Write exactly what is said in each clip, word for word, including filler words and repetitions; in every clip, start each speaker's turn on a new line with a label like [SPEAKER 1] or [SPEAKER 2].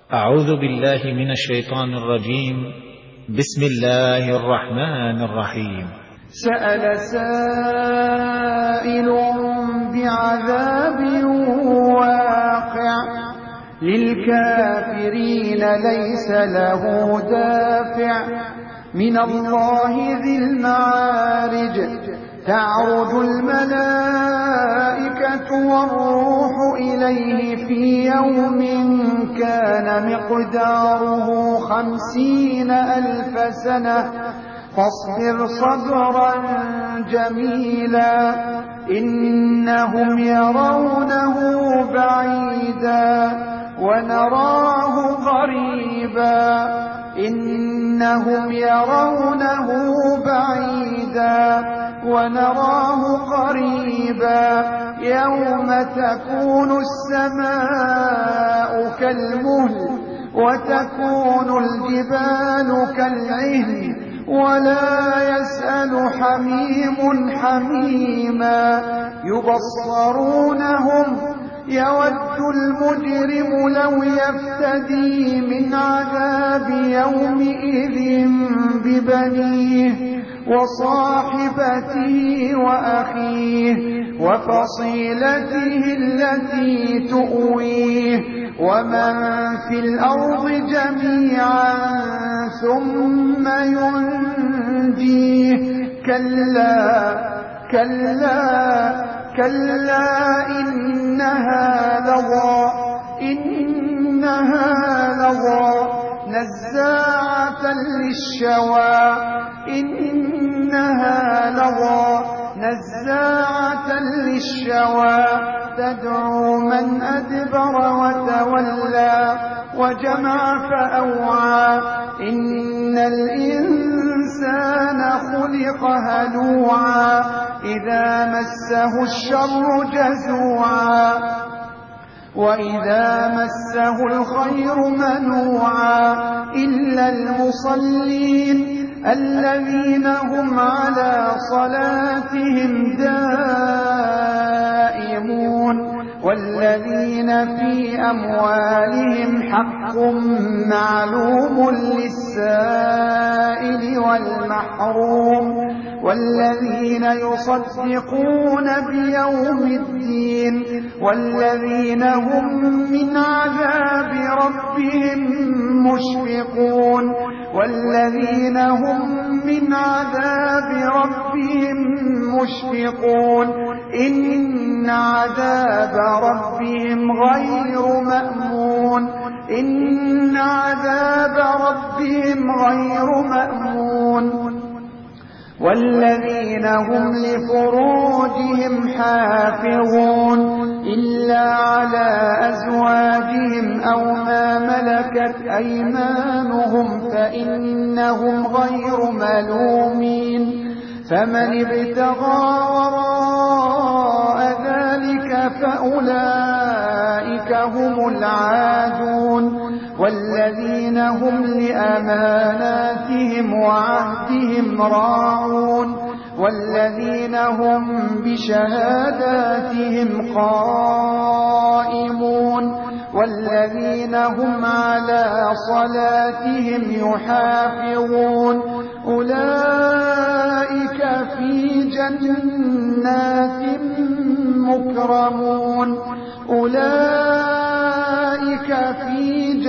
[SPEAKER 1] أعوذ بالله من الشيطان الرجيم. بسم الله الرحمن الرحيم.
[SPEAKER 2] سأل سائل بعذاب واقع للكافرين ليس له دافع من الله ذي المعارج. تعرج الملائكة والروح إليه في يوم كان مقداره خمسين ألف سنة فاصبر صبرا جميلا إنهم يرونه بعيدا ونراه قريبا إنهم يرونه بعيدا ونراه قريبا يوم تكون السماء كالمهل وتكون الجبال كالعهن ولا يسأل حميم حميما يبصرونهم يود المجرم لو يفتدي من عذاب يومئذ ببنيه وصاحبته وأخيه وفصيلته التي تؤويه ومن في الأرض جميعا ثم ينجيه كلا كلا كلا إنها لظى إنها لظى نزاعة للشوى إنها لظى نزاعة للشوى تدعو من أدبر وتولى وجمع فأوعى إن الإنسان خلق هلوعا إذا مسه الشر جزوعا وإذا مسه الخير منوعا إلا المصلين الذين هم على صلاتهم دائمون والذين في أموالهم حق معلوم للسائل والمحروم والذين يصدقون بيوم الدين والذين هم من عذاب ربهم مشفقون والذين هم من عذاب ربهم مشفقون إن عذاب ربهم غير مأمون إن عذاب ربهم غير مأمون والذين هم لفروجهم حافظون إلا على أزواجهم أو ما ملكت أيمانهم فإنهم غير ملومين فمن ابتغى وراء ذلك فأولئك هم العادون والذين هم لأماناتهم وعهدهم راعون والذين هم بشهاداتهم قائمون والذين هم على صلاتهم يحافظون أولئك في جنات مكرمون أولئك في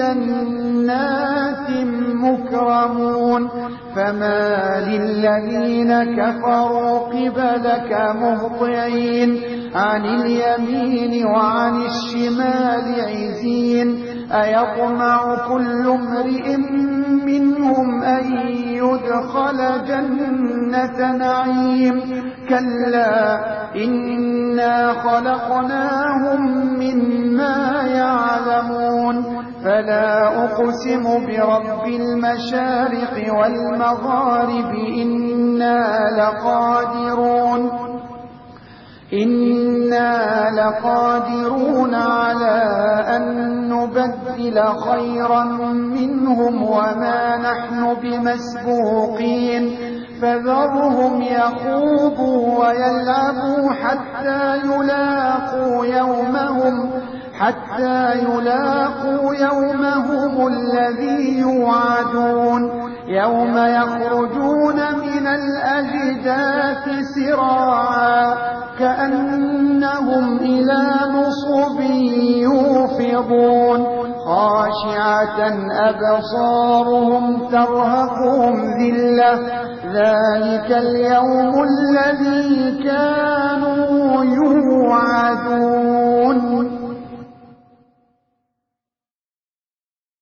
[SPEAKER 2] جنات مكرمون فما للذين كفروا قبلك مهطعين عن اليمين وعن الشمال عزين أيطمع كل امرئ منهم أن يدخل جنة نعيم كلا إنا خلقناهم مما يعلمون فلا أقسم برب المشارق والمغارب إنا لقادرون إنا لقادرون على أن نبدل خيرا منهم وما نحن بمسبوقين فذرهم يخوضوا ويلعبوا حتى يلاقوا يومهم حتى يلاقوا يومهم اليوم الذي يوعدون يوم يخرجون من الأجداث سراعا كأنهم إلى نصب يوفضون خاشعة أبصارهم ترهقهم ذلة ذلك اليوم الذي كان